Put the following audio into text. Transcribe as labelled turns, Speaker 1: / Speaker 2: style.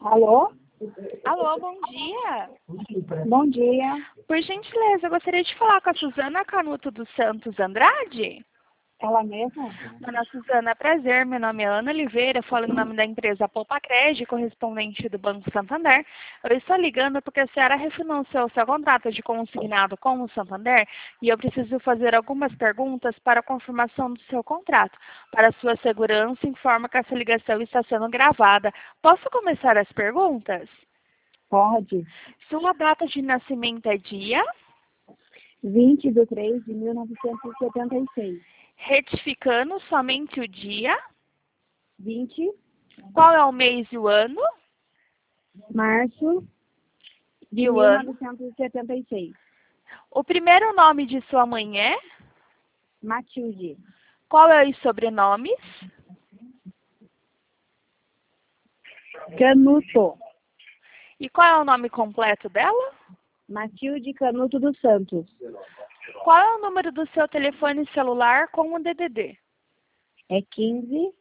Speaker 1: Alô?
Speaker 2: Alô, bom dia.
Speaker 1: Bom dia.
Speaker 2: Por gentileza, eu gostaria de falar com a Suzana Canuto dos Santos Andrade.
Speaker 1: Ela mesma?
Speaker 2: Dona Suzana, prazer. Meu nome é Ana Oliveira, falo em nome da empresa Poupa-Cred, correspondente do Banco Santander. Eu estou ligando porque a senhora refinanciou seu contrato de consignado com o Santander e eu preciso fazer algumas perguntas para a confirmação do seu contrato. Para sua segurança, informa que essa ligação está sendo gravada. Posso começar as perguntas?
Speaker 1: Pode.
Speaker 2: Sua data de nascimento é dia?
Speaker 1: 20/3/1976.
Speaker 2: Retificando somente o dia?
Speaker 1: 20
Speaker 2: Qual é o mês e o ano?
Speaker 1: março de
Speaker 2: E o ano?
Speaker 1: 1976.
Speaker 2: O primeiro nome de sua mãe é?
Speaker 1: Matilde
Speaker 2: Qual é os sobrenomes?
Speaker 1: Canuto.
Speaker 2: E qual é o nome completo dela?
Speaker 1: Matilde Canuto dos Santos.
Speaker 2: Qual é o número do seu telefone celular com o DDD?
Speaker 1: É 15